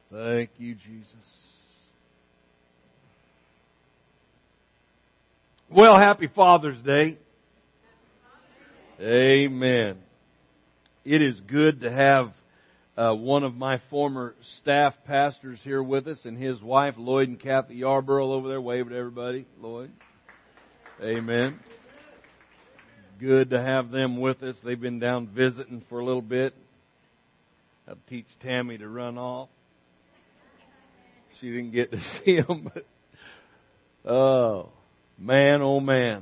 Thank you, Jesus. Well, happy Father's Day. Amen. It is good to have one of my former staff pastors here with us and his wife, Lloyd and Kathy Yarborough, over there. Wave at everybody, Lloyd. Amen. Good to have them with us. They've been down visiting for a little bit. I'll teach Tammy to run off. She didn't get to see them, but oh man.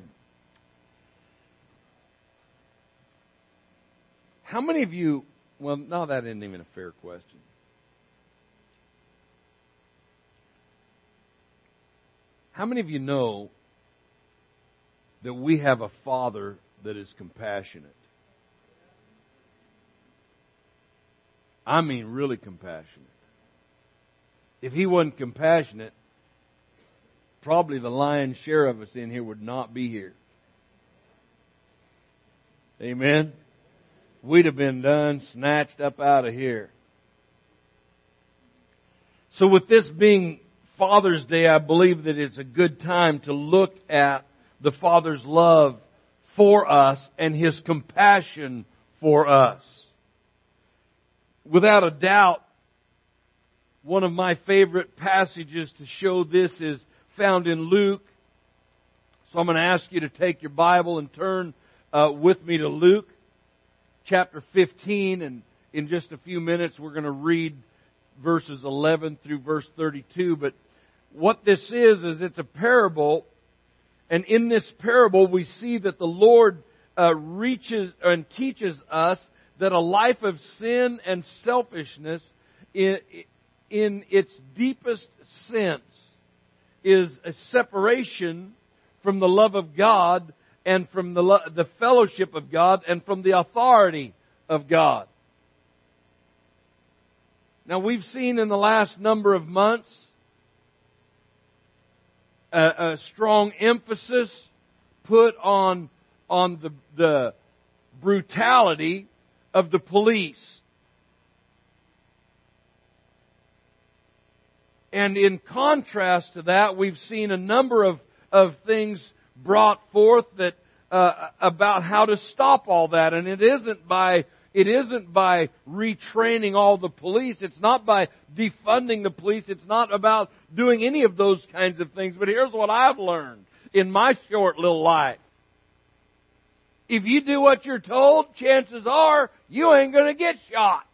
How many of you, well, no, that isn't even a fair question. How many of you know that we have a Father that is compassionate? I mean, really compassionate. If He wasn't compassionate, probably the lion's share of us in here would not be here. Amen? We'd have been done, snatched up out of here. So with this being Father's Day, I believe that it's a good time to look at the Father's love for us and His compassion for us. Without a doubt, one of my favorite passages to show this is found in Luke. So I'm going to ask you to take your Bible and turn with me to Luke chapter 15. And in just a few minutes we're going to read verses 11 through verse 32. But what this is it's a parable. And in this parable we see that the Lord reaches and teaches us that a life of sin and selfishness in its deepest sense is a separation from the love of God and from the fellowship of God and from the authority of God. Now we've seen in the last number of months a strong emphasis put on the brutality of the police. And in contrast to that, we've seen a number of things brought forth that about how to stop all that. And it isn't by retraining all the police. It's not by defunding the police. It's not about doing any of those kinds of things. But here's what I've learned in my short little life. If you do what you're told, chances are you ain't going to get shot.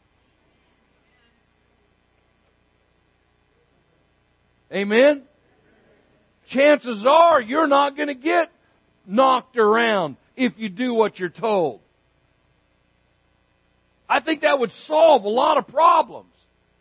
Amen? Chances are you're not going to get knocked around if you do what you're told. I think that would solve a lot of problems.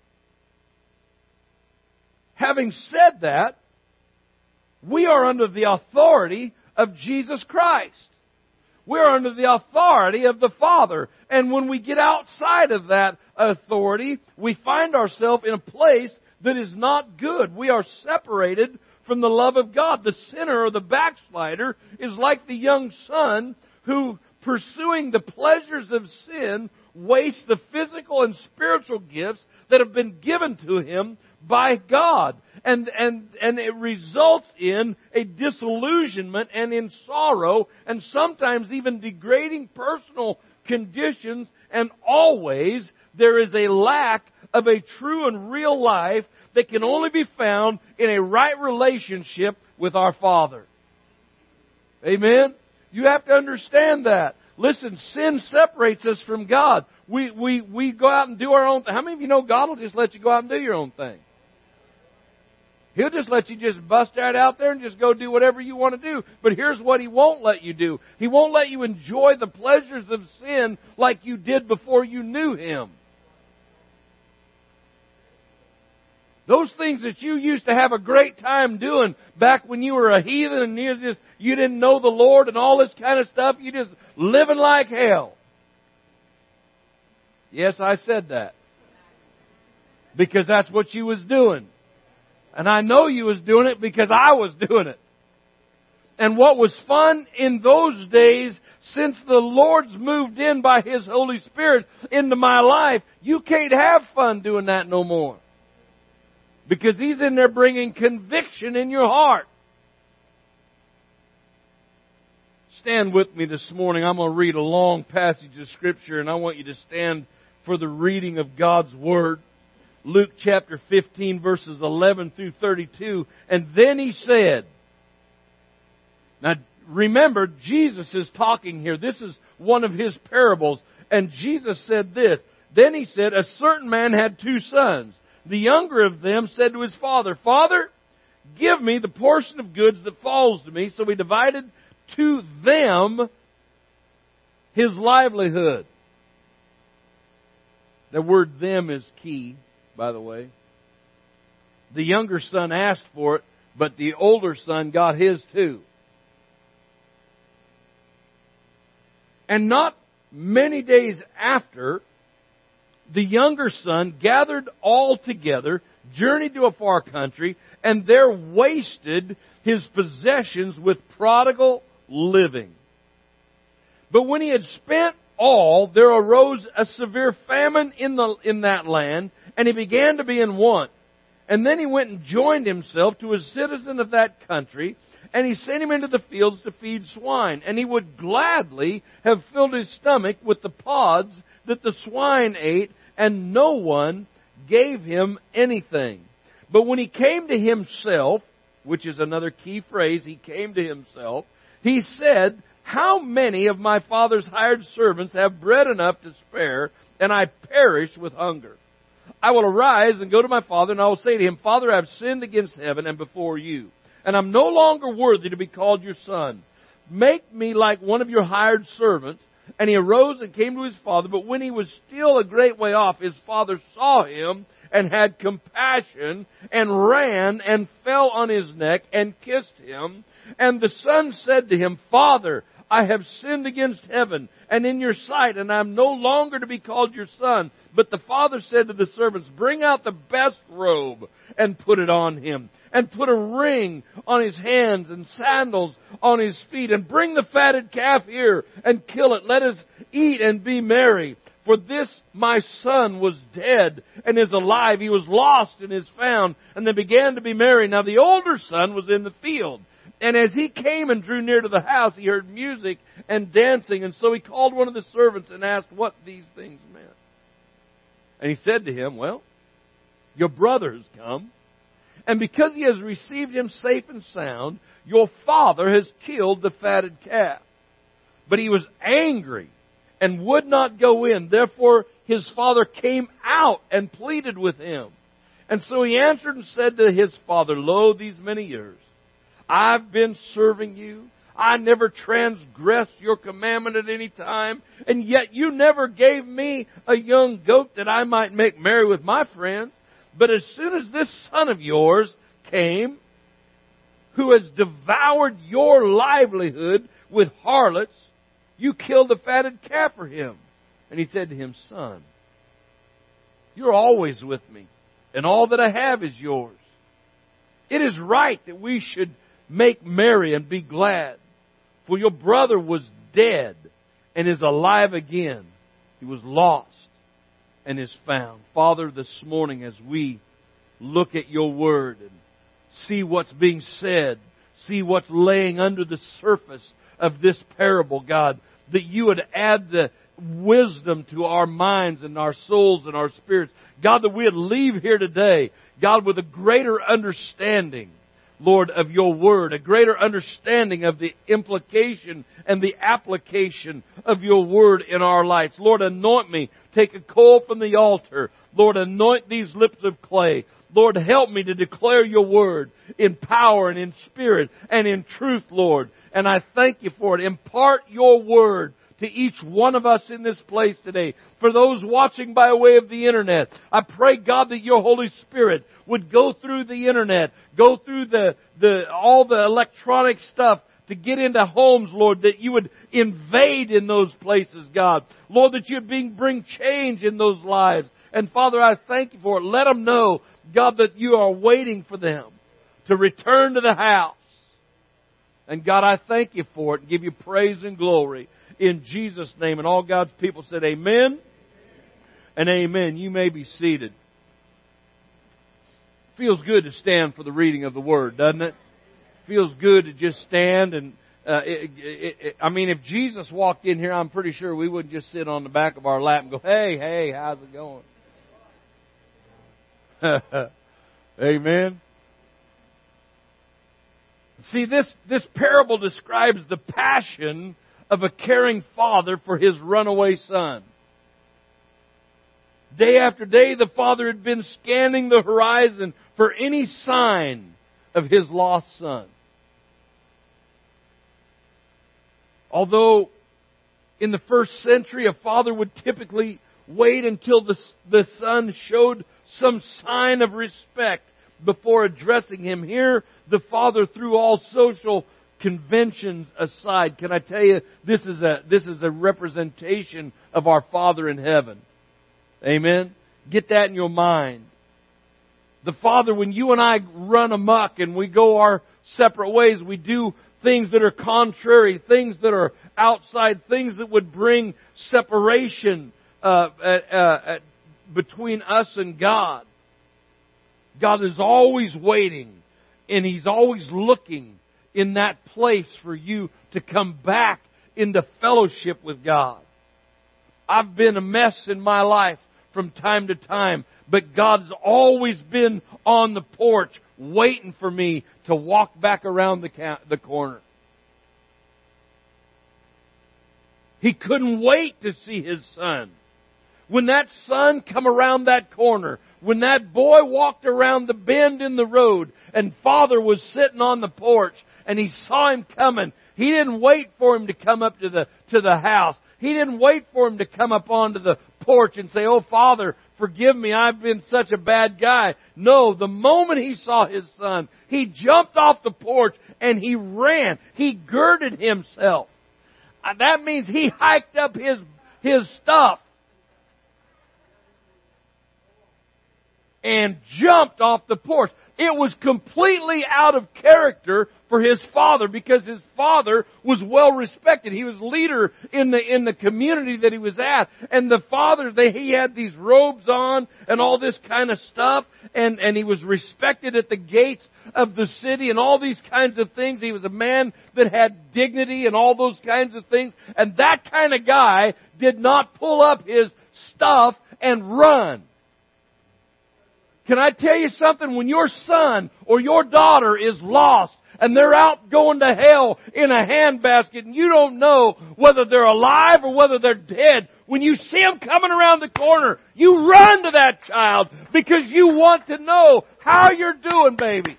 Having said that, we are under the authority of Jesus Christ. We are under the authority of the Father. And when we get outside of that authority, we find ourselves in a place that is not good. We are separated from the love of God. The sinner or the backslider is like the young son who, pursuing the pleasures of sin, wastes the physical and spiritual gifts that have been given to him by God. And it results in a disillusionment and in sorrow and sometimes even degrading personal conditions. And always there is a lack of a true and real life that can only be found in a right relationship with our Father. Amen? You have to understand that. Listen, sin separates us from God. We go out and do our own thing. How many of you know God will just let you go out and do your own thing? He'll just let you just bust that out there and just go do whatever you want to do. But here's what He won't let you do. He won't let you enjoy the pleasures of sin like you did before you knew Him. Those things that you used to have a great time doing back when you were a heathen and you didn't know the Lord and all this kind of stuff, you just living like hell. Yes, I said that. Because that's what you was doing. And I know you was doing it because I was doing it. And what was fun in those days, since the Lord's moved in by His Holy Spirit into my life, you can't have fun doing that no more. Because He's in there bringing conviction in your heart. Stand with me this morning. I'm going to read a long passage of Scripture, and I want you to stand for the reading of God's Word. Luke chapter 15, verses 11 through 32. And then He said, now remember, Jesus is talking here. This is one of His parables. And Jesus said this. Then He said, a certain man had 2 sons. The younger of them said to his father, Father, give me the portion of goods that falls to me. So he divided to them his livelihood. The word them is key, by the way. The younger son asked for it, but the older son got his too. And not many days after, the younger son gathered all together, journeyed to a far country, and there wasted his possessions with prodigal living. But when he had spent all, there arose a severe famine in that land, and he began to be in want. And then he went and joined himself to a citizen of that country, and he sent him into the fields to feed swine. And he would gladly have filled his stomach with the pods that the swine ate, and no one gave him anything. But when he came to himself, which is another key phrase, he came to himself, he said, how many of my father's hired servants have bread enough to spare, and I perish with hunger? I will arise and go to my father, and I will say to him, Father, I have sinned against heaven and before you, and I'm no longer worthy to be called your son. Make me like one of your hired servants. And he arose and came to his father, but when he was still a great way off, his father saw him and had compassion and ran and fell on his neck and kissed him. And the son said to him, Father, I have sinned against heaven and in your sight, and I am no longer to be called your son. But the father said to the servants, bring out the best robe and put it on him, and put a ring on his hands and sandals on his feet, and bring the fatted calf here and kill it. Let us eat and be merry. For this my son was dead and is alive. He was lost and is found. And they began to be merry. Now the older son was in the field. And as he came and drew near to the house, he heard music and dancing. And so he called one of the servants and asked what these things meant. And he said to him, well, your brother has come. And because he has received him safe and sound, your father has killed the fatted calf. But he was angry and would not go in. Therefore his father came out and pleaded with him. And so he answered and said to his father, lo, these many years I've been serving you. I never transgressed your commandment at any time. And yet you never gave me a young goat that I might make merry with my friends. But as soon as this son of yours came, who has devoured your livelihood with harlots, you killed the fatted calf for him. And he said to him, son, you're always with me, and all that I have is yours. It is right that we should make merry and be glad. For your brother was dead and is alive again. He was lost and is found. Father, this morning as we look at your word and see what's being said, see what's laying under the surface of this parable, God, that you would add the wisdom to our minds and our souls and our spirits. God, that we would leave here today, God, with a greater understanding, Lord, of your word, a greater understanding of the implication and the application of your word in our lives. Lord, anoint me. Take a coal from the altar. Lord, anoint these lips of clay. Lord, help me to declare your word in power and in spirit and in truth, Lord. And I thank you for it. Impart your word to each one of us in this place today. For those watching by way of the internet, I pray, God, that your Holy Spirit would go through the internet, go through all the electronic stuff to get into homes, Lord, that you would invade in those places, God. Lord, that you'd bring change in those lives. And Father, I thank you for it. Let them know, God, that you are waiting for them to return to the house. And God, I thank you for it and give you praise and glory in Jesus' name. And all God's people said amen and amen. You may be seated. Feels good to stand for the reading of the Word, doesn't it? Feels good to just stand and I mean, if Jesus walked in here, I'm pretty sure we wouldn't just sit on the back of our lap and go, hey, how's it going? Amen. See, this parable describes the passion of a caring father for his runaway son. Day after day, the father had been scanning the horizon for any sign of his lost son. Although in the first century, a father would typically wait until the son showed some sign of respect before addressing him. Here, the father threw all social conventions aside. Can I tell you, this is a representation of our Father in heaven. Amen? Get that in your mind. The Father, when you and I run amok and we go our separate ways, we do things that are contrary, things that are outside, things that would bring separation between us and God. God is always waiting, and He's always looking in that place for you to come back into fellowship with God. I've been a mess in my life from time to time, but God's always been on the porch waiting for me to walk back around the corner. He couldn't wait to see His son. When that son come around that corner, when that boy walked around the bend in the road and Father was sitting on the porch and he saw him coming, he didn't wait for him to come up to the house. He didn't wait for him to come up onto the porch and say, "Oh, Father, forgive me, I've been such a bad guy." No, the moment he saw his son, he jumped off the porch and he ran. He girded himself. That means he hiked up his stuff and jumped off the porch. It was completely out of character for his father because his father was well respected. He was leader in the community that he was at. And the father, he had these robes on and all this kind of stuff. And he was respected at the gates of the city and all these kinds of things. He was a man that had dignity and all those kinds of things. And that kind of guy did not pull up his stuff and run. Can I tell you something? When your son or your daughter is lost and they're out going to hell in a handbasket and you don't know whether they're alive or whether they're dead, when you see them coming around the corner, you run to that child because you want to know how you're doing, baby.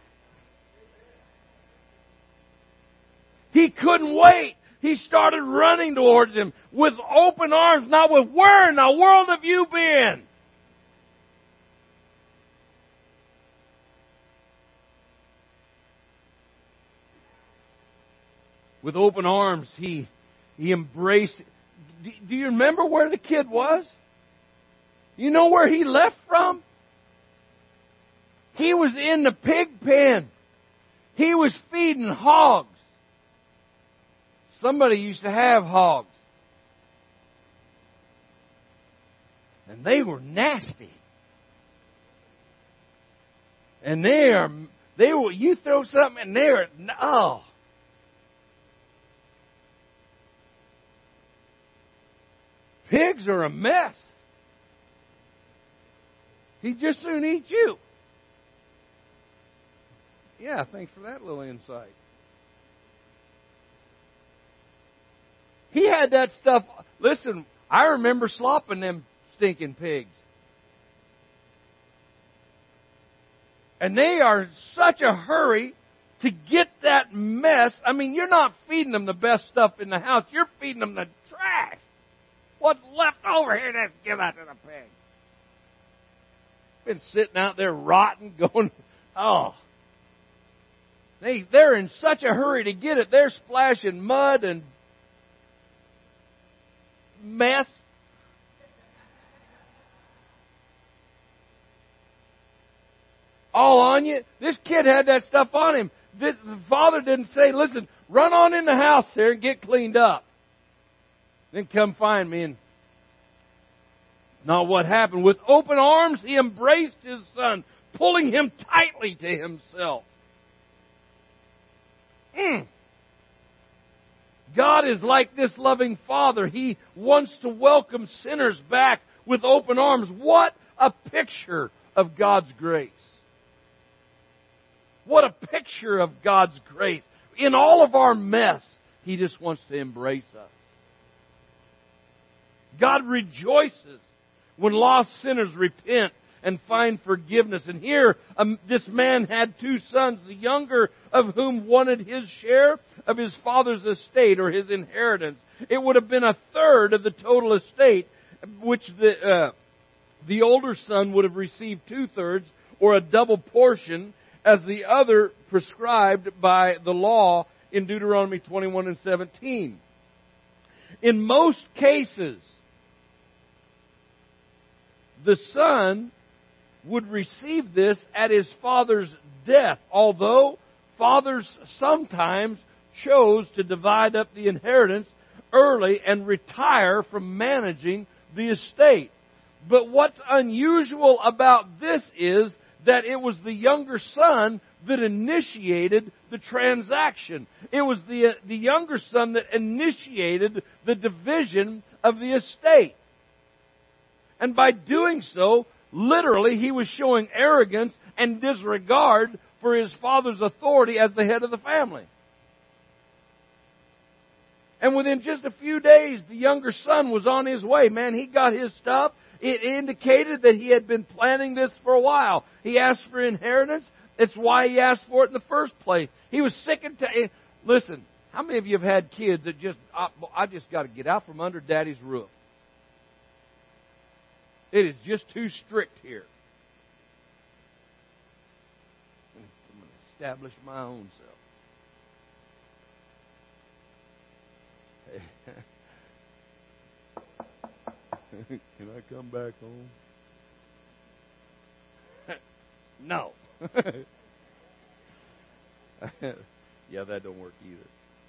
He couldn't wait. He started running towards him with open arms, not with, "Where in the world have you been?" With open arms, he embraced. Do you remember where the kid was? You know where he left from? He was in the pig pen. He was feeding hogs. Somebody used to have hogs. And they were nasty. And you throw something in there, oh. Pigs are a mess. He'd just soon eat you. Yeah, thanks for that little insight. He had that stuff. Listen, I remember slopping them stinking pigs. And they are in such a hurry to get that mess. I mean, you're not feeding them the best stuff in the house. You're feeding them the trash. What's left over here, let's give that to the pig. Been sitting out there rotting, going, oh. They're in such a hurry to get it. They're splashing mud and mess. All on you. This kid had that stuff on him. The father didn't say, "Listen, run on in the house there and get cleaned up. Then come find me." And not what happened. With open arms, he embraced his son, pulling him tightly to himself. God is like this loving Father. He wants to welcome sinners back with open arms. What a picture of God's grace. What a picture of God's grace. In all of our mess, He just wants to embrace us. God rejoices when lost sinners repent and find forgiveness. And here, this man had two sons, the younger of whom wanted his share of his father's estate or his inheritance. It would have been a third of the total estate, which the older son would have received 2/3 or a double portion, as the other prescribed by the law in Deuteronomy 21 and 17. In most cases, the son would receive this at his father's death, although fathers sometimes chose to divide up the inheritance early and retire from managing the estate. But what's unusual about this is that it was the younger son that initiated the transaction. It was the younger son that initiated the division of the estate. And by doing so, literally, he was showing arrogance and disregard for his father's authority as the head of the family. And within just a few days, the younger son was on his way. Man, he got his stuff. It indicated that he had been planning this for a while. He asked for inheritance. It's why he asked for it in the first place. He was sick and tired. Listen, how many of you have had kids that I just got to get out from under Daddy's roof? It is just too strict here. I'm going to establish my own self. Can I come back home? No. Yeah, that don't work either.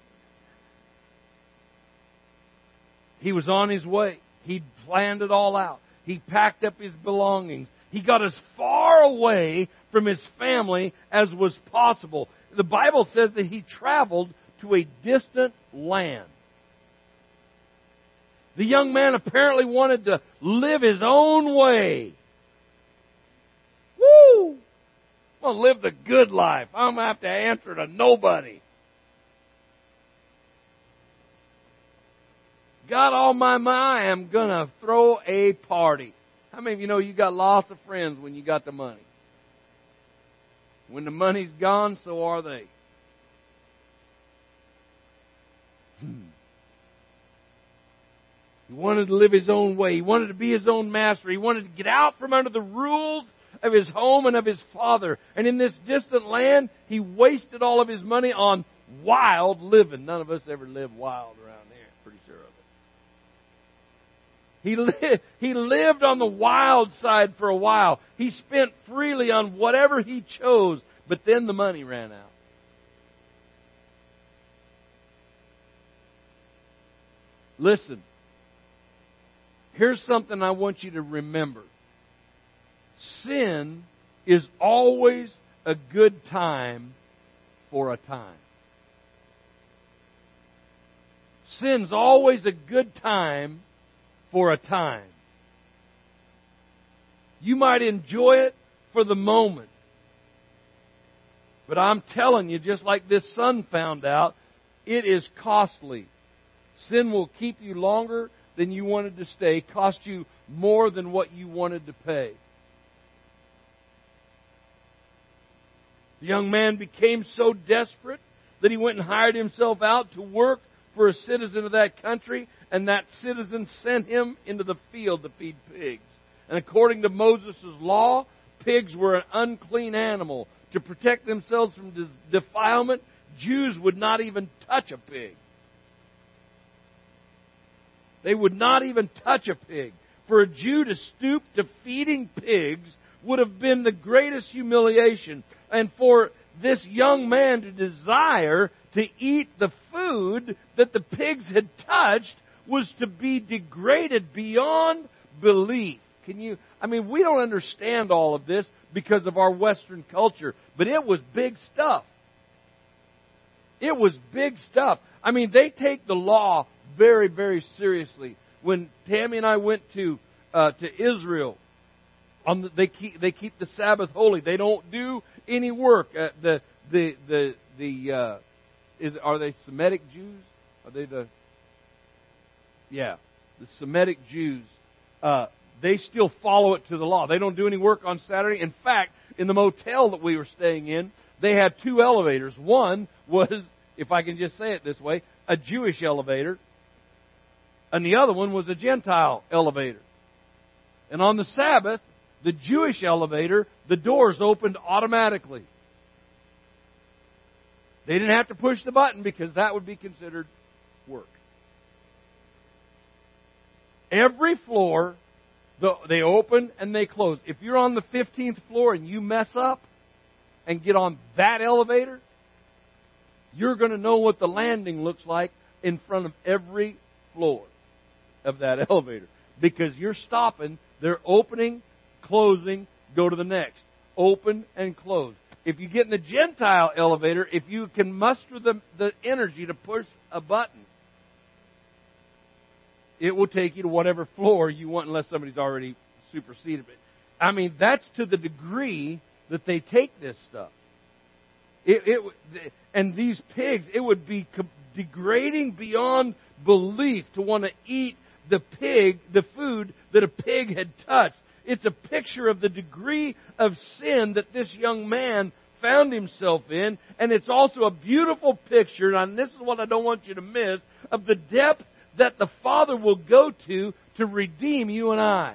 He was on his way. He planned it all out. He packed up his belongings. He got as far away from his family as was possible. The Bible says that he traveled to a distant land. The young man apparently wanted to live his own way. Woo! I'm going to live the good life. I'm going to have to answer to nobody. Got all my money, I am going to throw a party. How many of you know you got lots of friends when you got the money? When the money's gone, so are they. He wanted to live his own way. He wanted to be his own master. He wanted to get out from under the rules of his home and of his father. And in this distant land, he wasted all of his money on wild living. None of us ever live wild around here. Pretty sure of it. He lived on the wild side for a while. He spent freely on whatever he chose, but then the money ran out. Listen, here's something I want you to remember. Sin is always a good time for a time. Sin's always a good time for a time. You might enjoy it for the moment. But I'm telling you, just like this son found out, it is costly. Sin will keep you longer than you wanted to stay, cost you more than what you wanted to pay. The young man became so desperate that he went and hired himself out to work for a citizen of that country, and that citizen sent him into the field to feed pigs. And according to Moses' law, pigs were an unclean animal. To protect themselves from defilement, Jews would not even touch a pig. They would not even touch a pig. For a Jew to stoop to feeding pigs would have been the greatest humiliation. And for this young man to desire to eat the food that the pigs had touched was to be degraded beyond belief. we don't understand all of this because of our Western culture, but it was big stuff. It was big stuff. I mean, they take the law very, very seriously. When Tammy and I went to Israel, they keep the Sabbath holy. They don't do any work. Are they Semitic Jews? Are they the Semitic Jews? They still follow it to the law. They don't do any work on Saturday. In fact, in the motel that we were staying in, they had two elevators. One was, if I can just say it this way, a Jewish elevator, and the other one was a Gentile elevator. And on the Sabbath, the Jewish elevator, the doors opened automatically. They didn't have to push the button because that would be considered work. Every floor, they open and they close. If you're on the 15th floor and you mess up and get on that elevator, you're going to know what the landing looks like in front of every floor of that elevator. Because you're stopping, they're opening, closing, go to the next. Open and close. If you get in the Gentile elevator, if you can muster the energy to push a button, it will take you to whatever floor you want unless somebody's already superseded it. I mean, that's to the degree that they take this stuff. And these pigs, it would be degrading beyond belief to want to eat the food that a pig had touched. It's a picture of the degree of sin that this young man found himself in. And it's also a beautiful picture, and this is what I don't want you to miss, of the depth that the Father will go to redeem you and I.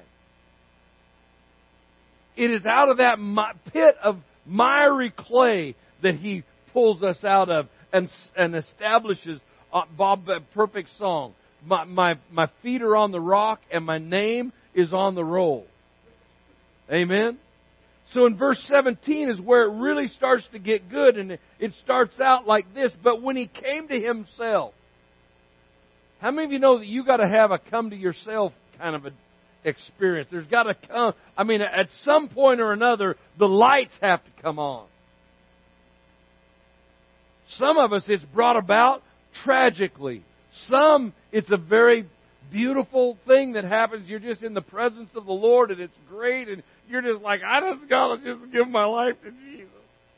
It is out of that pit of miry clay that He pulls us out of and establishes Bob, a perfect song. My feet are on the rock and my name is on the roll. Amen? So in verse 17 is where it really starts to get good, and it starts out like this. But when He came to Himself, how many of you know that you got to have a come to yourself kind of an experience? There's got to come, at some point or another, the lights have to come on. Some of us, it's brought about tragically. Some, it's a very beautiful thing that happens. You're just in the presence of the Lord and it's great, and you're just like, I just got to just give my life to Jesus.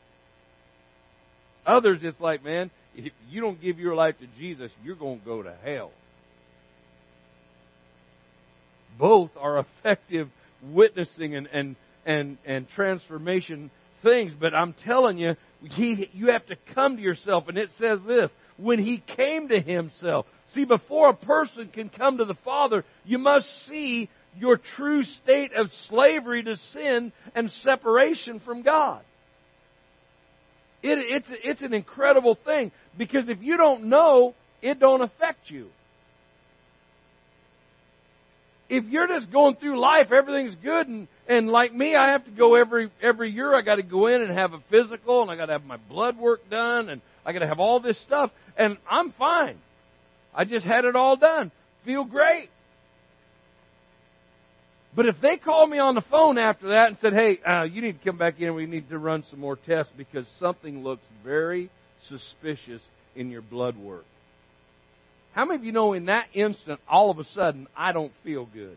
Others, it's like, man, if you don't give your life to Jesus, you're going to go to hell. Both are effective witnessing and transformation things, but I'm telling you, you have to come to yourself. And it says this, when He came to Himself. See, before a person can come to the Father, you must see your true state of slavery to sin and separation from God. It's an incredible thing, because if you don't know, it don't affect you. If you're just going through life, everything's good, and like me, I have to go every year. I got to go in and have a physical, and I got to have my blood work done, and I got to have all this stuff, and I'm fine. I just had it all done. Feel great. But if they called me on the phone after that and said, hey, you need to come back in, we need to run some more tests because something looks very suspicious in your blood work. How many of you know in that instant, all of a sudden, I don't feel good?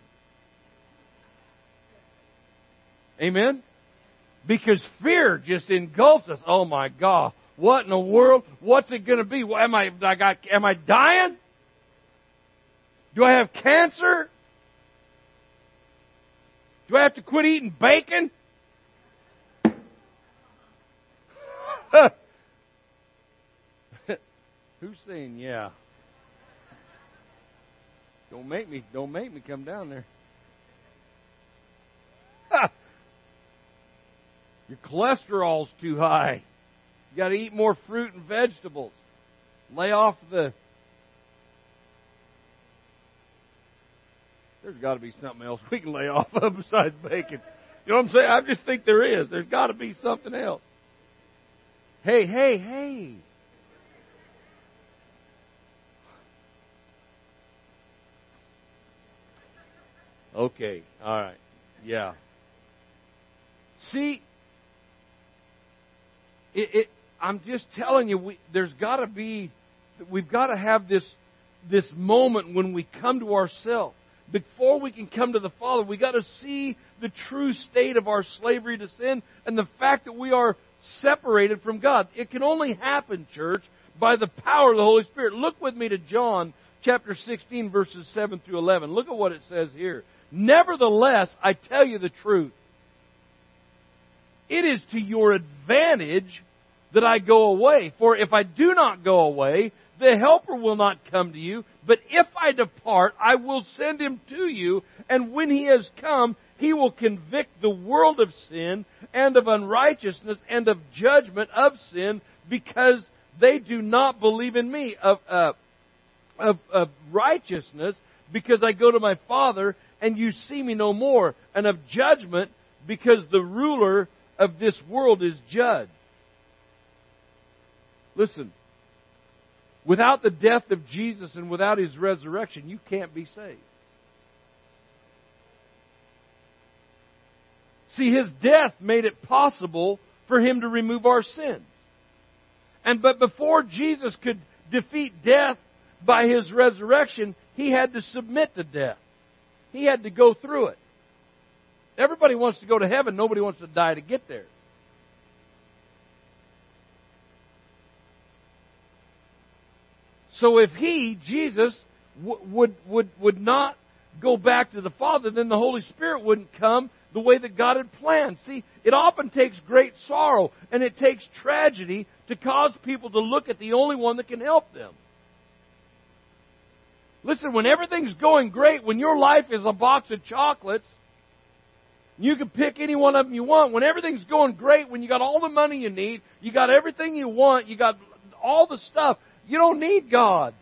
Amen? Because fear just engulfs us. Oh my God. What in the world? What's it going to be? Am I dying? Do I have cancer? Do I have to quit eating bacon? Who's saying yeah? Don't make me come down there. Your cholesterol's too high. You got to eat more fruit and vegetables. Lay off the... There's got to be something else we can lay off of besides bacon. You know what I'm saying? I just think there is. There's got to be something else. Hey. Okay, all right. Yeah. See, I'm just telling you, we've got to have this moment when we come to ourselves. Before we can come to the Father, we've got to see the true state of our slavery to sin and the fact that we are separated from God. It can only happen, church, by the power of the Holy Spirit. Look with me to John chapter 16, verses 7 through 11. Look at what it says here. Nevertheless, I tell you the truth. It is to your advantage that I go away. For if I do not go away, the Helper will not come to you. But if I depart, I will send Him to you. And when He has come, He will convict the world of sin and of unrighteousness and of judgment of sin, because they do not believe in me. Of righteousness, because I go to my Father and you see me no more. And of judgment, because the ruler of this world is judged. Listen, without the death of Jesus and without His resurrection, you can't be saved. See, His death made it possible for Him to remove our sins. But before Jesus could defeat death by His resurrection, He had to submit to death. He had to go through it. Everybody wants to go to heaven. Nobody wants to die to get there. So if He, Jesus, would not go back to the Father, then the Holy Spirit wouldn't come the way that God had planned. See, it often takes great sorrow and it takes tragedy to cause people to look at the only one that can help them. Listen, when everything's going great, when your life is a box of chocolates, you can pick any one of them you want. When everything's going great, when you got all the money you need, you got everything you want, you got all the stuff, you don't need God.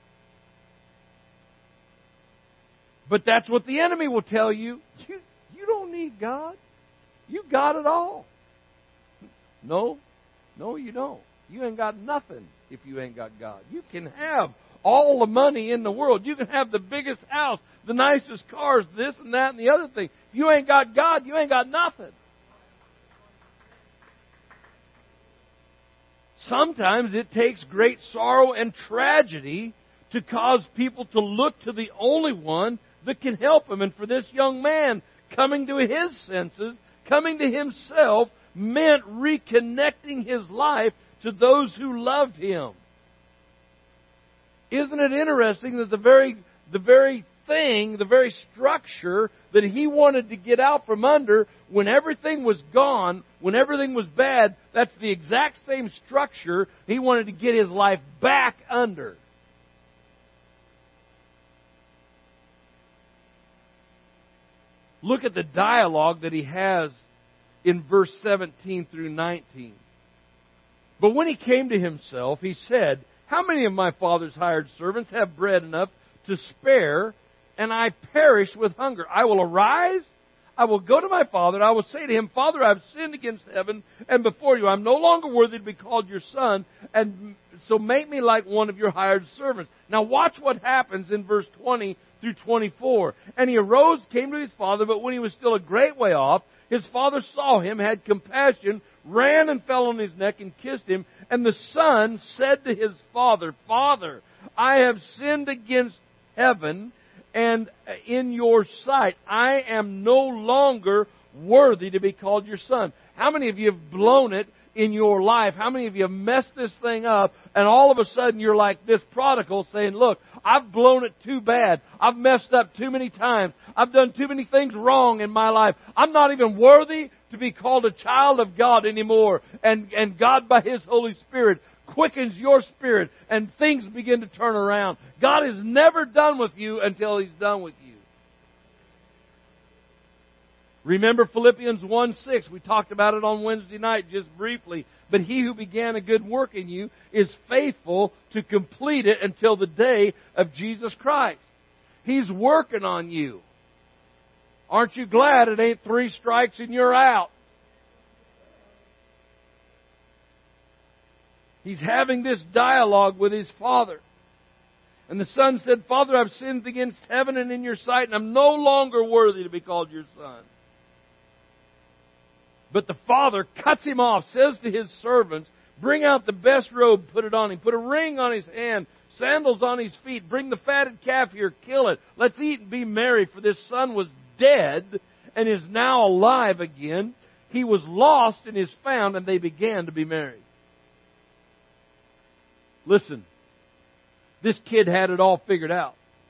But that's what the enemy will tell you. You don't need God. You got it all. No, you don't. You ain't got nothing if you ain't got God. You can have all the money in the world. You can have the biggest house, the nicest cars, this and that and the other thing. If you ain't got God, you ain't got nothing. Sometimes it takes great sorrow and tragedy to cause people to look to the only one that can help them. And for this young man, coming to his senses, coming to himself, meant reconnecting his life to those who loved him. Isn't it interesting that the very thing, the very structure that he wanted to get out from under, when everything was gone, when everything was bad, that's the exact same structure he wanted to get his life back under. Look at the dialogue that he has in verse 17 through 19. But when he came to himself, he said, "How many of my father's hired servants have bread enough to spare, and I perish with hunger? I will arise, I will go to my father, and I will say to him, Father, I have sinned against heaven and before you. I am no longer worthy to be called your son, and so make me like one of your hired servants." Now watch what happens in verse 20 through 24. And he arose, came to his father, but when he was still a great way off, his father saw him, had compassion, ran and fell on his neck and kissed him. And the son said to his father, "Father, I have sinned against heaven and in your sight. I am no longer worthy to be called your son." How many of you have blown it in your life? How many of you have messed this thing up, and all of a sudden you're like this prodigal saying, "Look, I've blown it too bad. I've messed up too many times. I've done too many things wrong in my life. I'm not even worthy to be called a child of God anymore." And God, by His Holy Spirit, quickens your spirit and things begin to turn around. God is never done with you until He's done with you. Remember Philippians 1:6. We talked about it on Wednesday night just briefly. But he who began a good work in you is faithful to complete it until the day of Jesus Christ. He's working on you. Aren't you glad it ain't 3 strikes and you're out? He's having this dialogue with his father. And the son said, "Father, I've sinned against heaven and in your sight, and I'm no longer worthy to be called your son." But the father cuts him off, says to his servants, bring out the best robe, put it on him, put a ring on his hand, sandals on his feet, bring the fatted calf here, kill it. Let's eat and be merry, for this son was dead and is now alive again. He was lost and is found, and they began to be merry. Listen, this kid had it all figured out.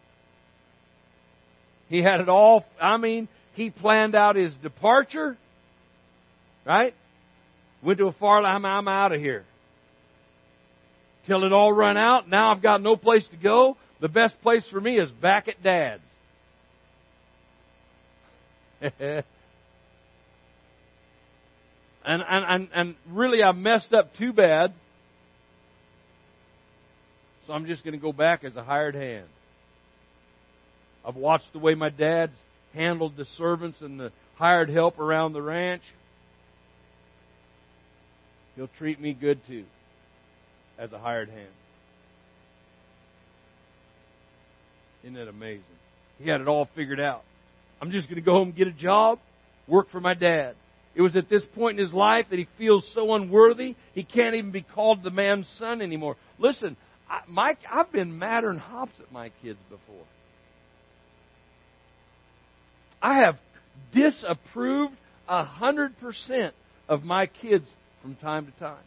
He had it all, he planned out his departure, right? Went to a far line, I'm out of here. Till it all run out, now I've got no place to go. The best place for me is back at Dad's. And really I messed up too bad. So I'm just going to go back as a hired hand. I've watched the way my dad's handled the servants and the hired help around the ranch. He'll treat me good too, as a hired hand. Isn't that amazing? He had it all figured out. I'm just going to go home and get a job, work for my dad. It was at this point in his life that he feels so unworthy, he can't even be called the man's son anymore. Listen, I've been madder than hops at my kids before. I have disapproved 100% of my kids from time to time.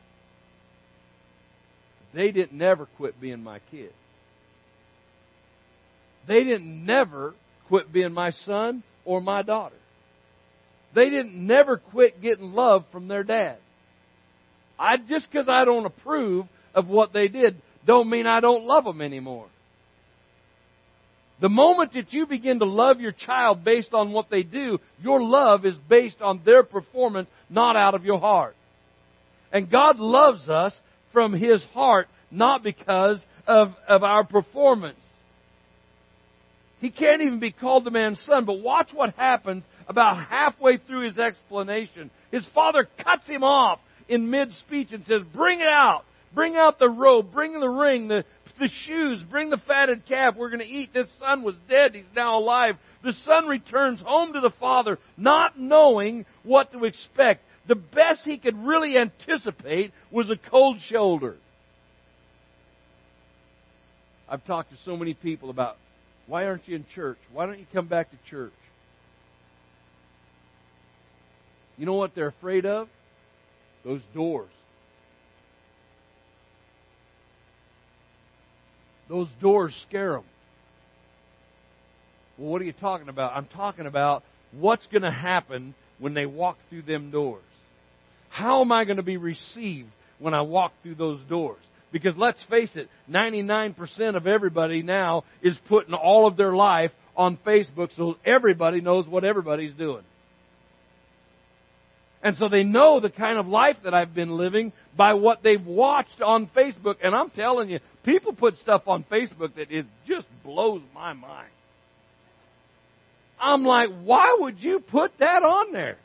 They didn't never quit being my kid. They didn't never quit being my son or my daughter. They didn't never quit getting love from their dad. Just because I don't approve of what they did, don't mean I don't love them anymore. The moment that you begin to love your child based on what they do, your love is based on their performance, not out of your heart. And God loves us from His heart, not because of our performance. He can't even be called the man's son, but watch what happens about halfway through his explanation. His father cuts him off in mid-speech and says, bring it out. Bring out the robe. Bring the ring, the shoes. Bring the fatted calf. We're going to eat. This son was dead. He's now alive. The son returns home to the father, not knowing what to expect. The best he could really anticipate was a cold shoulder. I've talked to so many people about, why aren't you in church? Why don't you come back to church? You know what they're afraid of? Those doors. Those doors scare them. Well, what are you talking about? I'm talking about what's going to happen when they walk through them doors. How am I going to be received when I walk through those doors? Because let's face it, 99% of everybody now is putting all of their life on Facebook so everybody knows what everybody's doing. And so they know the kind of life that I've been living by what they've watched on Facebook. And I'm telling you, people put stuff on Facebook that it just blows my mind. I'm like, why would you put that on there?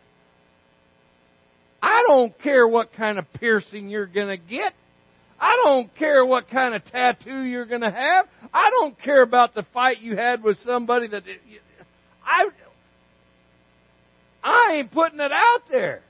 I don't care what kind of piercing you're going to get. I don't care what kind of tattoo you're going to have. I don't care about the fight you had with somebody that... I ain't putting it out there.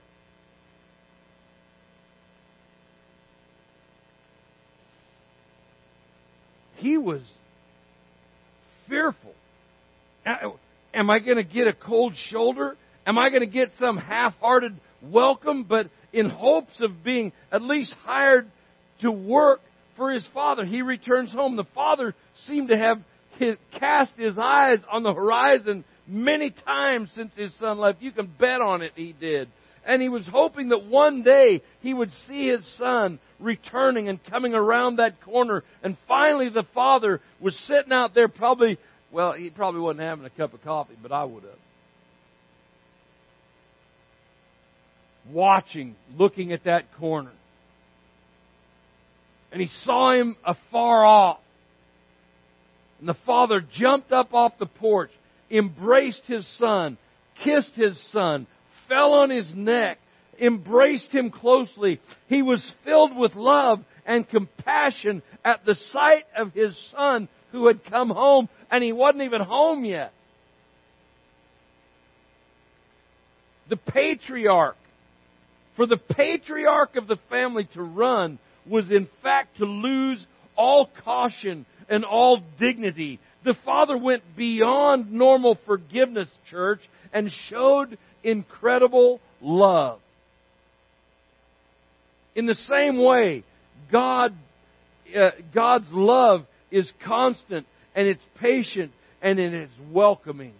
He was fearful. Am I going to get a cold shoulder? Am I going to get some half-hearted welcome, but in hopes of being at least hired to work for his father? He returns home. The father seemed to have cast his eyes on the horizon many times since his son left. You can bet on it, he did. And he was hoping that one day he would see his son returning and coming around that corner. And finally the father was sitting out there he probably wasn't having a cup of coffee, but I would have. Watching, looking at that corner. And he saw him afar off. And the father jumped up off the porch, embraced his son, kissed his son, fell on his neck, embraced him closely. He was filled with love and compassion at the sight of his son who had come home, and he wasn't even home yet. The patriarch For the patriarch of the family to run was in fact to lose all caution and all dignity. The father went beyond normal forgiveness, church, and showed incredible love. In the same way, God's love is constant, and it's patient, and it is welcoming.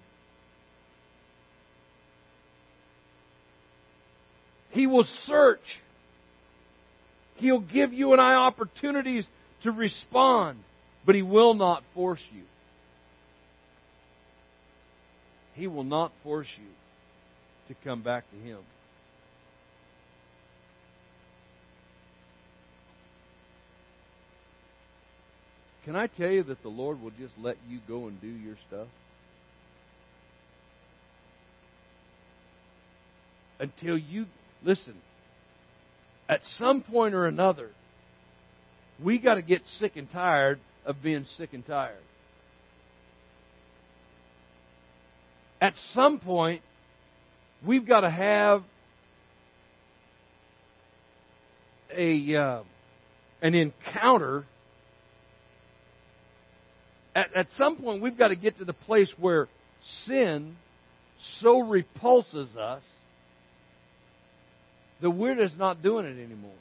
He will search. He'll give you and I opportunities to respond, but He will not force you. He will not force you to come back to Him. Can I tell you that the Lord will just let you go and do your stuff? Until you, listen, at some point or another, we got to get sick and tired of being sick and tired. At some point, we've got to have an encounter. At some point, we've got to get to the place where sin so repulses us that we're just not doing it anymore.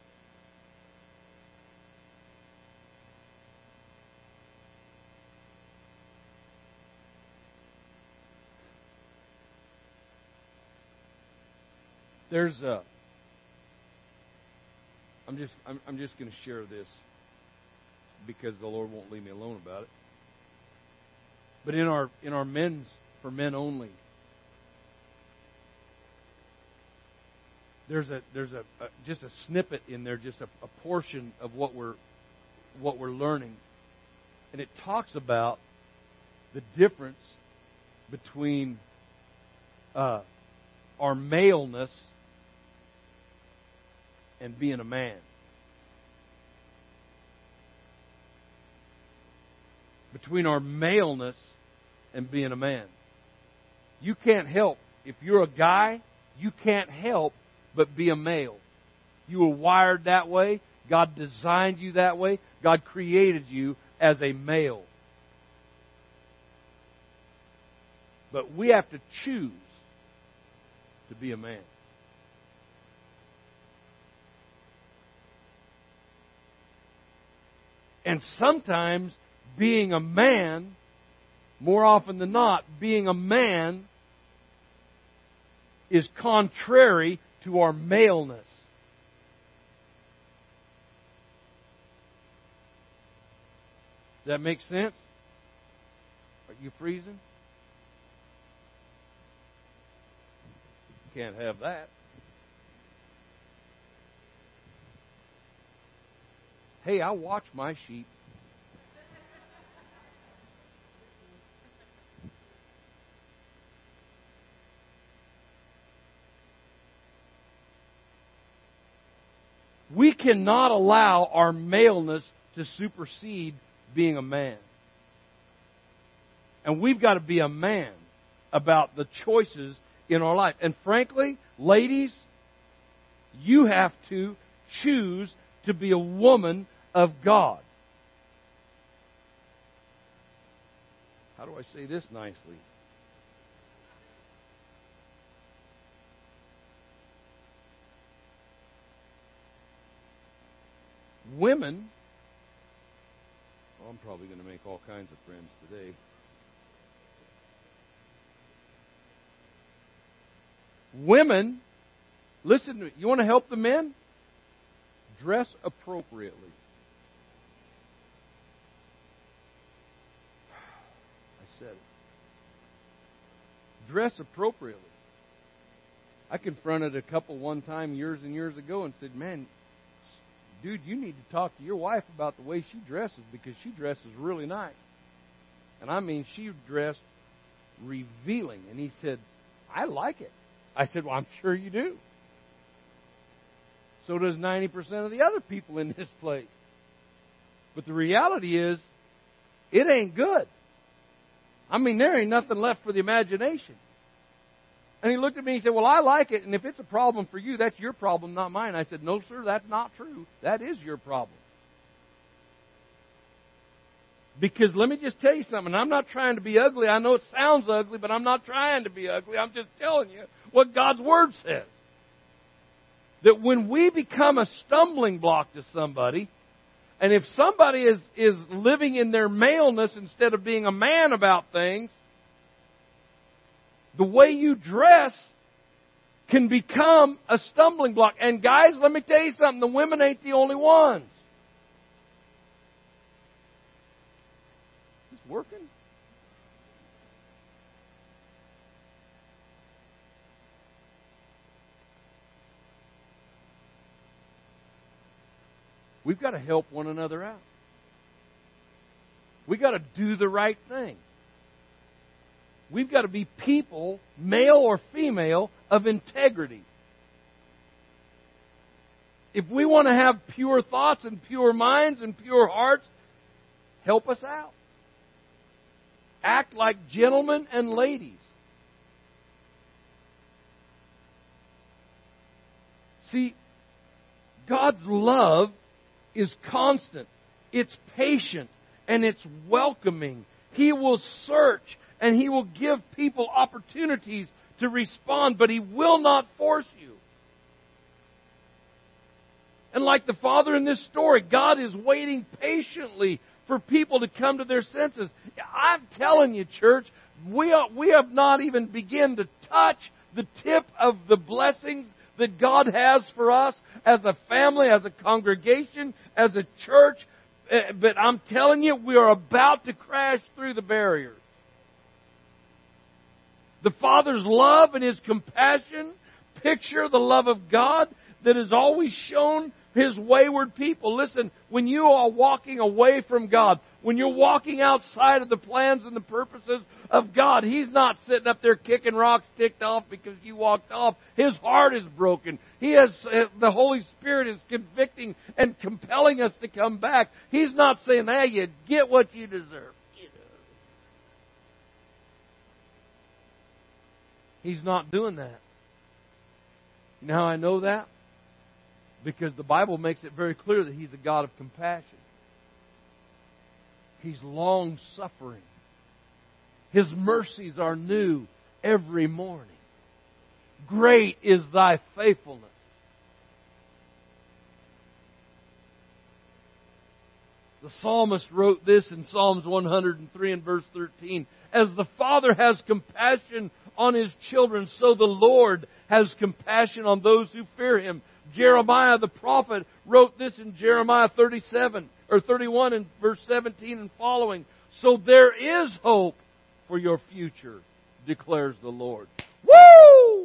I'm just going to share this because the Lord won't leave me alone about it. But in our men's for men only, there's just a snippet in there, just a portion of what we're learning, and it talks about the difference between our maleness and being a man. Between our maleness and being a man. You can't help. If you're a guy, you can't help but be a male. You were wired that way. God designed you that way. God created you as a male. But we have to choose to be a man. And sometimes being a man, more often than not, being a man is contrary to our maleness. Does that make sense? Are you freezing? Can't have that. Hey, I watch my sheep. We cannot allow our maleness to supersede being a man. And we've got to be a man about the choices in our life. And frankly, ladies, you have to choose to be a woman of God. How do I say this nicely? Women, well, I'm probably going to make all kinds of friends today. Women, listen to me. You want to help the men? Dress appropriately. I said it. Dress appropriately. I confronted a couple one time years and years ago and said, man, dude, you need to talk to your wife about the way she dresses because she dresses really nice. And I mean, she dressed revealing. And he said, I like it. I said, well, I'm sure you do. So does 90% of the other people in this place. But the reality is, it ain't good. I mean, there ain't nothing left for the imagination. And he looked at me and he said, well, I like it, and if it's a problem for you, that's your problem, not mine. I said, no, sir, that's not true. That is your problem. Because let me just tell you something. I'm not trying to be ugly. I know it sounds ugly, but I'm not trying to be ugly. I'm just telling you what God's Word says. That when we become a stumbling block to somebody, and if somebody is living in their maleness instead of being a man about things, the way you dress can become a stumbling block. And guys, let me tell you something. The women ain't the only ones. Is this working? We've got to help one another out. We've got to do the right thing. We've got to be people, male or female, of integrity. If we want to have pure thoughts and pure minds and pure hearts, help us out. Act like gentlemen and ladies. See, God's love is constant. It's patient and it's welcoming. He will search and He will give people opportunities to respond, but He will not force you. And like the father in this story, God is waiting patiently for people to come to their senses. I'm telling you, church, we have not even begun to touch the tip of the blessings that God has for us as a family, as a congregation, as a church. But I'm telling you, we are about to crash through the barriers. The Father's love and His compassion picture the love of God that is always shown His wayward people. Listen, when you are walking away from God, when you're walking outside of the plans and the purposes of God, He's not sitting up there kicking rocks ticked off because you walked off. His heart is broken. The Holy Spirit is convicting and compelling us to come back. He's not saying, hey, you get what you deserve. He's not doing that. You know how I know that? Because the Bible makes it very clear that He's a God of compassion. He's long-suffering. His mercies are new every morning. Great is Thy faithfulness. The psalmist wrote this in Psalms 103 and verse 13. As the Father has compassion on His children, so the Lord has compassion on those who fear Him. Jeremiah the prophet wrote this in Jeremiah 31 and verse 17 and following. So there is hope for your future, declares the Lord. Woo!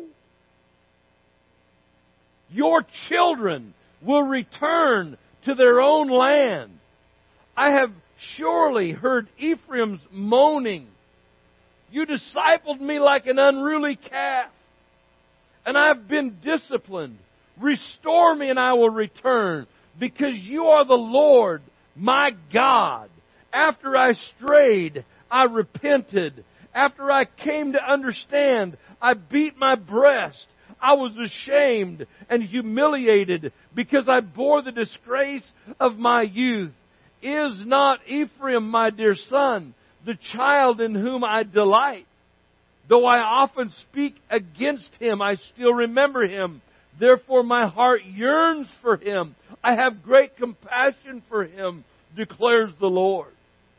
Your children will return to their own land. I have surely heard Ephraim's moaning. You discipled me like an unruly calf, and I have been disciplined. Restore me and I will return, because you are the Lord, my God. After I strayed, I repented. After I came to understand, I beat my breast. I was ashamed and humiliated because I bore the disgrace of my youth. Is not Ephraim my dear son, the child in whom I delight? Though I often speak against him, I still remember him. Therefore my heart yearns for him. I have great compassion for him, declares the Lord.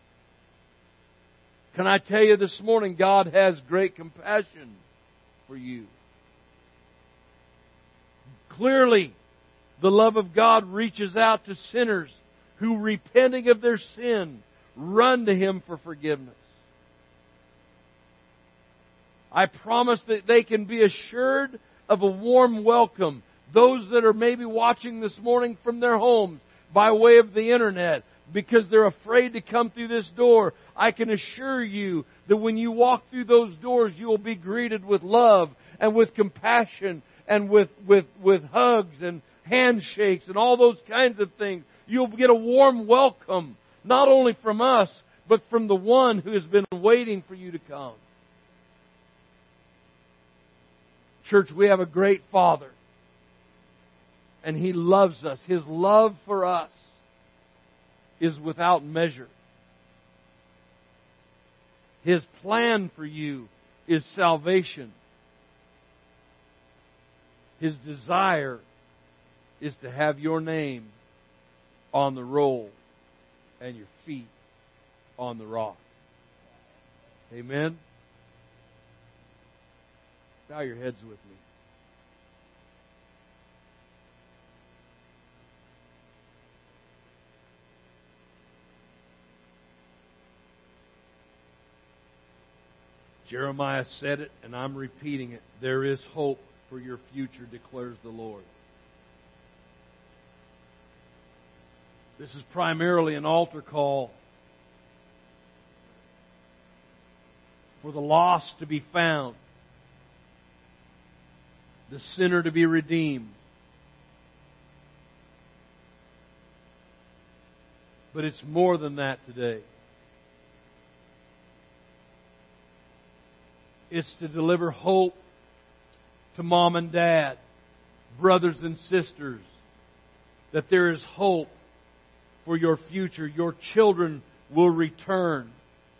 Can I tell you this morning, God has great compassion for you. Clearly, the love of God reaches out to sinners who, repenting of their sin, run to Him for forgiveness. I promise that they can be assured of a warm welcome. Those that are maybe watching this morning from their homes by way of the internet because they're afraid to come through this door, I can assure you that when you walk through those doors, you will be greeted with love and with compassion and with hugs and handshakes and all those kinds of things. You'll get a warm welcome, not only from us, but from the One who has been waiting for you to come. Church, we have a great Father. And He loves us. His love for us is without measure. His plan for you is salvation. His desire is to have your name on the roll and your feet on the rock. Amen? Bow your heads with me. Jeremiah said it, and I'm repeating it. There is hope for your future, declares the Lord. This is primarily an altar call for the lost to be found, the sinner to be redeemed. But it's more than that today. It's to deliver hope to mom and dad, brothers and sisters, that there is hope for your future. Your children will return.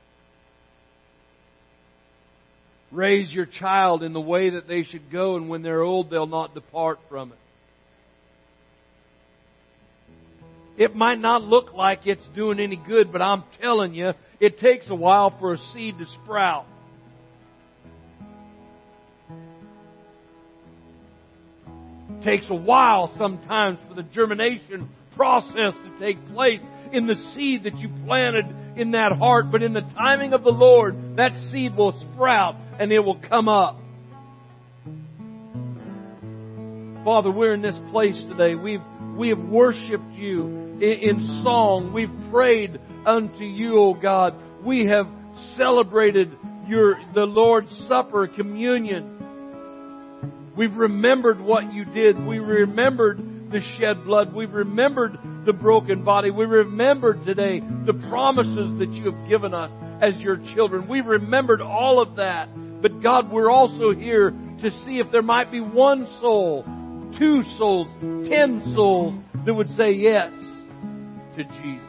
Raise your child in the way that they should go, and when they're old, they'll not depart from it. It might not look like it's doing any good, but I'm telling you, it takes a while for a seed to sprout. It takes a while sometimes for the germination process to take place in the seed that you planted in that heart. But in the timing of the Lord, that seed will sprout and it will come up. Father, we're in this place today. We have worshiped You in song. We've prayed unto You, O God. We have celebrated the Lord's Supper, communion. We've remembered what You did. We remembered the shed blood. We've remembered the broken body. We remembered today the promises that You have given us as Your children. We've remembered all of that. But God, we're also here to see if there might be one soul, 2 souls, 10 souls that would say yes to Jesus.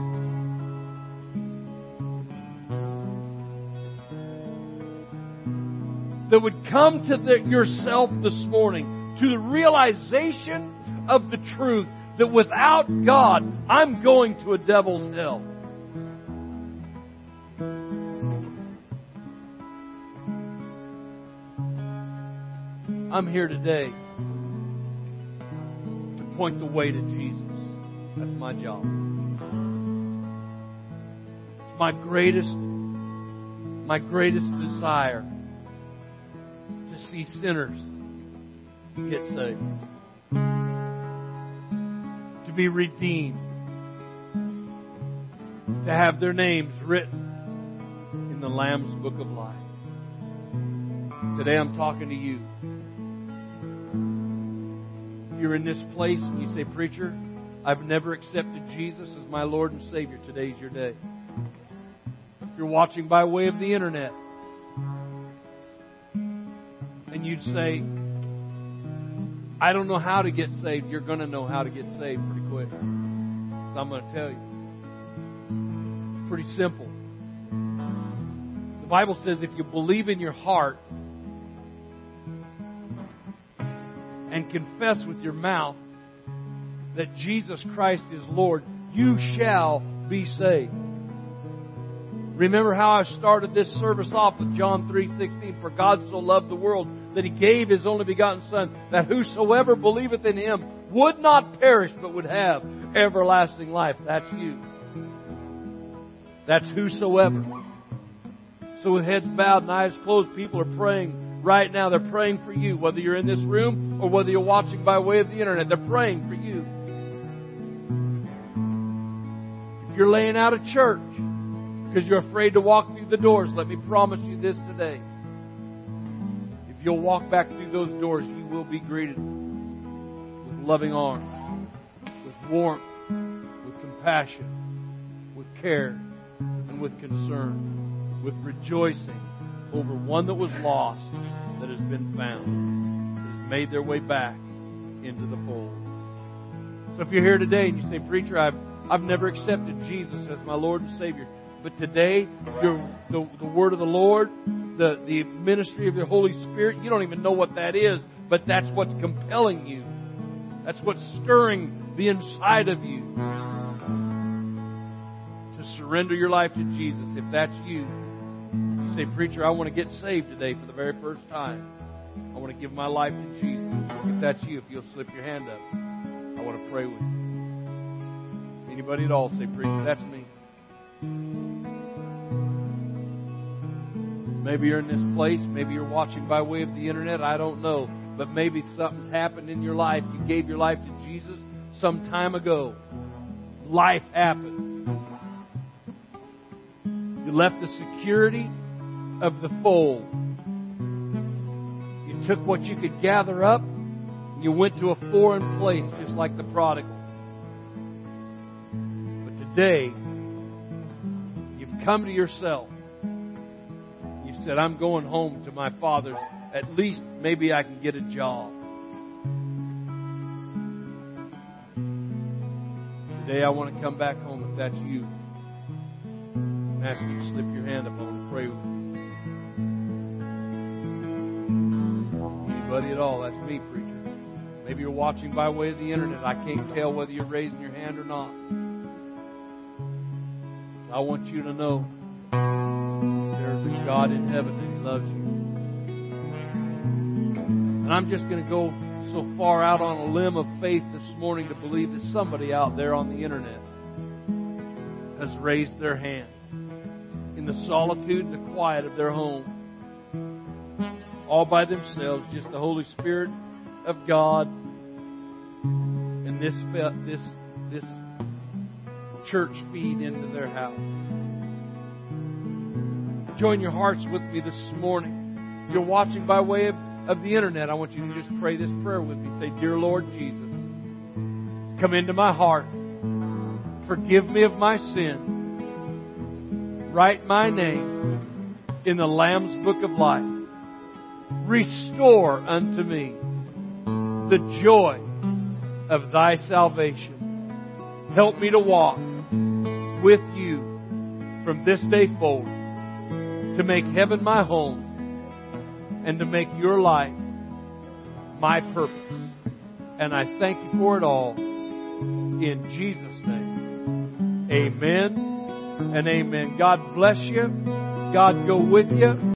That would come to yourself this morning, to the realization of the truth that without God, I'm going to a devil's hell. I'm here today to point the way to Jesus. That's my job. It's my greatest desire to see sinners get saved, to be redeemed, to have their names written in the Lamb's Book of Life. Today I'm talking to you. If you're in this place and you say, "Preacher, I've never accepted Jesus as my Lord and Savior," today's your day. If you're watching by way of the internet and you'd say, "I don't know how to get saved," you're going to know how to get saved pretty quick. So I'm going to tell you. It's pretty simple. The Bible says if you believe in your heart and confess with your mouth that Jesus Christ is Lord, you shall be saved. Remember how I started this service off with John 3:16. For God so loved the world that He gave His only begotten Son, that whosoever believeth in Him would not perish but would have everlasting life. That's you. That's whosoever. So with heads bowed and eyes closed, people are praying right now. They're praying for you, whether you're in this room or whether you're watching by way of the internet. They're praying for you. If you're laying out of church because you're afraid to walk through the doors, let me promise you this today. If you'll walk back through those doors, you will be greeted with loving arms, with warmth, with compassion, with care, and with concern, with rejoicing over one that was lost that has been found. made their way back into the fold. So if you're here today and you say, Preacher, I've never accepted Jesus as my Lord and Savior, but today, the Word of the Lord, the ministry of the Holy Spirit, you don't even know what that is, but that's what's compelling you. That's what's stirring the inside of you to surrender your life to Jesus. If that's you, you say, Preacher, I want to get saved today for the very first time. I want to give my life to Jesus. If that's you, if you'll slip your hand up, I want to pray with you. Anybody at all say, Preacher, that's me. Maybe you're in this place. Maybe you're watching by way of the internet. I don't know. But maybe something's happened in your life. You gave your life to Jesus some time ago. Life happened. You left the security of the fold. You took what you could gather up. And you went to a foreign place just like the prodigal. But today, you've come to yourself. Said, I'm going home to my Father's. At least maybe I can get a job. Today I want to come back home. If that's you, I'm asking you to slip your hand up. I want to pray with you. Anybody at all? That's me, Preacher. Maybe you're watching by way of the internet. I can't tell whether you're raising your hand or not. I want you to know there's a God in heaven and He loves you. And I'm just going to go so far out on a limb of faith this morning to believe that somebody out there on the internet has raised their hand in the solitude and the quiet of their home, all by themselves, just the Holy Spirit of God and this church feed into their house. Join your hearts with me this morning. If you're watching by way of the internet, I want you to just pray this prayer with me. Say, Dear Lord Jesus, come into my heart. Forgive me of my sin. Write my name in the Lamb's Book of Life. Restore unto me the joy of Thy salvation. Help me to walk with You from this day forward, to make heaven my home and to make Your life my purpose. And I thank You for it all. In Jesus' name, amen and amen. God bless you. God go with you.